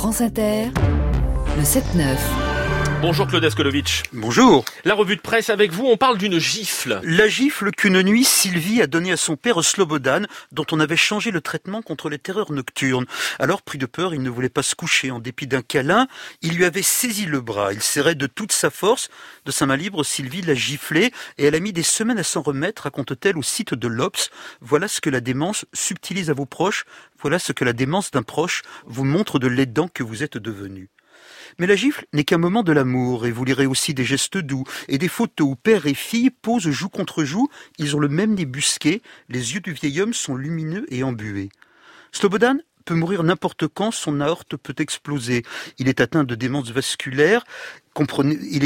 France Inter, le 7-9. Bonjour Claude Askolovitch. Bonjour. La revue de presse avec vous, on parle d'une gifle. La gifle qu'une nuit Sylvie a donnée à son père Slobodan, dont on avait changé le traitement contre les terreurs nocturnes. Alors, pris de peur, il ne voulait pas se coucher. En dépit d'un câlin, il lui avait saisi le bras. Il serrait de toute sa force. De sa main libre, Sylvie l'a giflé et elle a mis des semaines à s'en remettre, raconte-t-elle au site de l'Obs. Voilà ce que la démence subtilise à vos proches. Voilà ce que la démence d'un proche vous montre de l'aidant que vous êtes devenu. Mais la gifle n'est qu'un moment de l'amour, et vous lirez aussi des gestes doux, et des photos où père et fille posent joue contre joue, ils ont le même nez busqué, les yeux du vieil homme sont lumineux et embués. Slobodan peut mourir n'importe quand, son aorte peut exploser. Il est atteint de démence vasculaire, il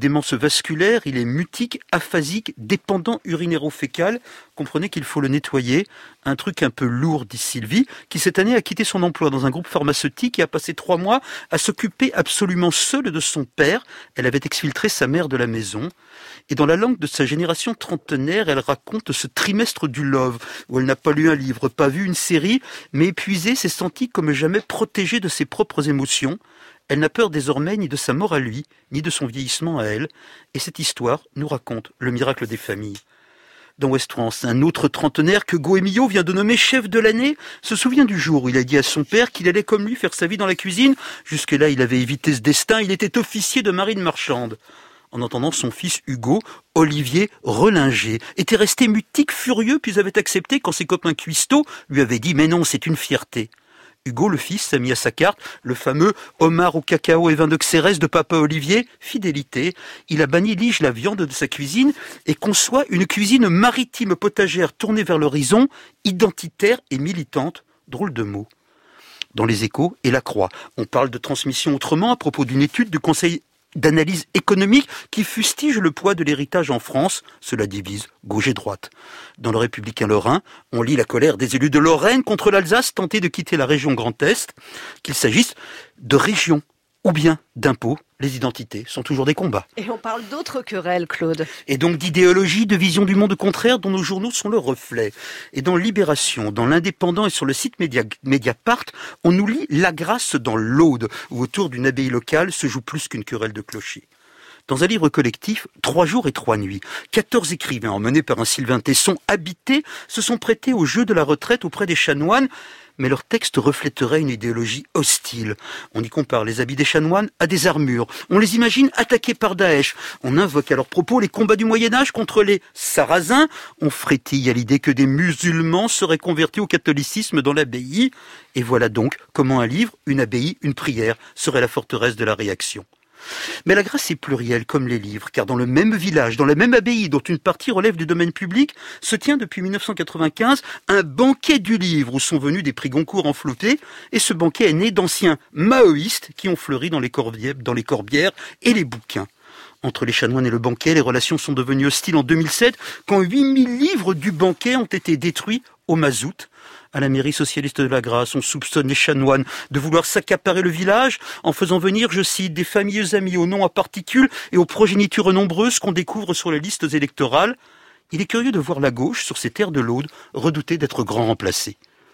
est mutique, aphasique, dépendant urinéro-fécal. Comprenez qu'il faut le nettoyer. Un truc un peu lourd, dit Sylvie, qui cette année a quitté son emploi dans un groupe pharmaceutique et a passé 3 mois à s'occuper absolument seule de son père. Elle avait exfiltré sa mère de la maison. Et dans la langue de sa génération trentenaire, elle raconte ce trimestre du love, où elle n'a pas lu un livre, pas vu une série, mais épuisée, s'est sentie comme jamais protégée de ses propres émotions. Elle n'a peur désormais ni de sa mort à lui, ni de son vieillissement à elle. Et cette histoire nous raconte le miracle des familles. Dans Ouest France, un autre trentenaire que Goemio vient de nommer chef de l'année se souvient du jour où il a dit à son père qu'il allait comme lui faire sa vie dans la cuisine. Jusque-là, il avait évité ce destin, il était officier de marine marchande. En entendant son fils Hugo, Olivier, relingé, était resté mutique, furieux, puis avait accepté quand ses copains cuistots lui avaient dit « Mais non, c'est une fierté ». Hugo, le fils, s'est mis à sa carte le fameux homard au cacao et vin de Xérès de papa Olivier, fidélité. Il a banni lige la viande de sa cuisine et conçoit une cuisine maritime potagère tournée vers l'horizon, identitaire et militante. Drôle de mot. Dans les Échos et la Croix, on parle de transmission autrement à propos d'une étude du Conseil d'analyse économique qui fustige le poids de l'héritage en France. Cela divise gauche et droite. Dans le Républicain Lorrain, on lit la colère des élus de Lorraine contre l'Alsace tentés de quitter la région Grand Est. Qu'il s'agisse de région ou bien d'impôts, les identités sont toujours des combats. Et on parle d'autres querelles, Claude. Et donc d'idéologie, de vision du monde contraire dont nos journaux sont le reflet. Et dans Libération, dans l'Indépendant et sur le site Mediapart, on nous lit La Grâce dans l'Aude, où autour d'une abbaye locale se joue plus qu'une querelle de clochers. Dans un livre collectif, 3 jours et 3 nuits, 14 écrivains emmenés par un Sylvain Tesson habité se sont prêtés au jeu de la retraite auprès des chanoines, mais leur texte reflèterait une idéologie hostile. On y compare les habits des chanoines à des armures. On les imagine attaqués par Daesh. On invoque à leur propos les combats du Moyen-Âge contre les Sarrasins. On frétille à l'idée que des musulmans seraient convertis au catholicisme dans l'abbaye. Et voilà donc comment un livre, une abbaye, une prière serait la forteresse de la réaction. Mais la grâce est plurielle comme les livres, car dans le même village, dans la même abbaye dont une partie relève du domaine public, se tient depuis 1995 un banquet du livre où sont venus des prix Goncourt enflottés, et ce banquet est né d'anciens maoïstes qui ont fleuri dans les corbières et les bouquins. Entre les chanoines et le banquet, les relations sont devenues hostiles en 2007, quand 8000 livres du banquet ont été détruits au mazout. À la mairie socialiste de la Grâce, on soupçonne les chanoines de vouloir s'accaparer le village en faisant venir, je cite, des familleux amis aux noms à particules et aux progénitures nombreuses qu'on découvre sur les listes électorales. Il est curieux de voir la gauche, sur ces terres de l'Aude, redouter d'être grand remplacée.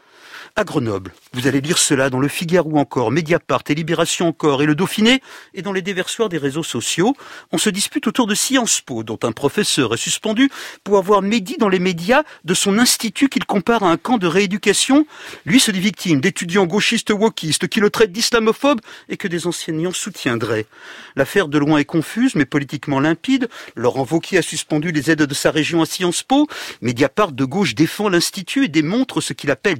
À Grenoble, vous allez lire cela dans Le Figaro encore, Mediapart et Libération encore, et Le Dauphiné, et dans les déversoirs des réseaux sociaux, on se dispute autour de Sciences Po, dont un professeur est suspendu pour avoir médit dans les médias de son institut qu'il compare à un camp de rééducation. Lui se dit victime d'étudiants gauchistes wokistes qui le traitent d'islamophobe et que des enseignants soutiendraient. L'affaire de loin est confuse, mais politiquement limpide. Laurent Wauquiez a suspendu les aides de sa région à Sciences Po. Mediapart de gauche défend l'institut et démonte ce qu'il appelle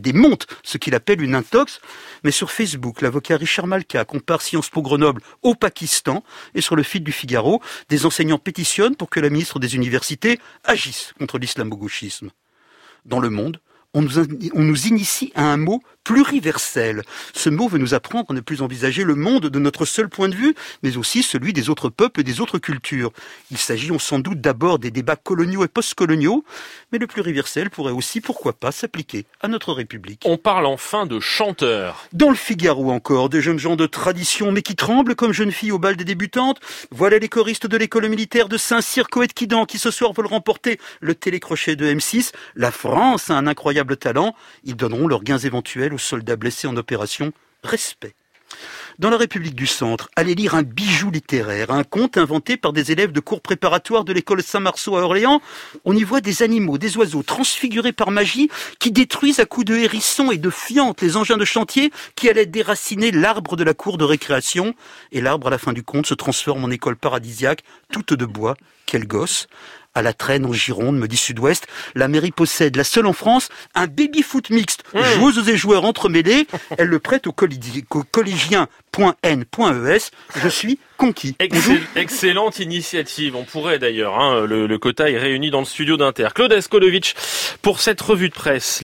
une intox. Mais sur Facebook, l'avocat Richard Malka compare Sciences Po Grenoble au Pakistan. Et sur le fil du Figaro, des enseignants pétitionnent pour que la ministre des Universités agisse contre l'islamo-gauchisme. Dans Le Monde, on nous initie à un mot pluriversel. Ce mot veut nous apprendre à ne plus envisager le monde de notre seul point de vue, mais aussi celui des autres peuples et des autres cultures. Il s'agit, on s'en doute, d'abord des débats coloniaux et post-coloniaux, mais le pluriversel pourrait aussi, pourquoi pas, s'appliquer à notre République. On parle enfin de chanteurs. Dans Le Figaro encore, des jeunes gens de tradition, mais qui tremblent comme jeunes filles au bal des débutantes. Voilà les choristes de l'école militaire de Saint-Cyr Coët-Quidan qui ce soir veulent remporter le télécrochet de M6. La France a un incroyable talent. Ils donneront leurs gains éventuels aux soldats blessés en opération. Respect. Dans la République du Centre, allez lire un bijou littéraire, un conte inventé par des élèves de cours préparatoires de l'école Saint-Marceau à Orléans. On y voit des animaux, des oiseaux transfigurés par magie qui détruisent à coups de hérissons et de fientes les engins de chantier qui allaient déraciner l'arbre de la cour de récréation. Et l'arbre, à la fin du conte, se transforme en école paradisiaque, toute de bois. Quel gosse! À la Traîne, en Gironde, me dit Sud-Ouest, la mairie possède, la seule en France, un baby-foot mixte, joueuses et joueurs entremêlés. Elle le prête au collégien.n.es. Je suis conquis. Excellente initiative. On pourrait d'ailleurs, le quota est réuni dans le studio d'Inter. Claude Escolovic pour cette revue de presse.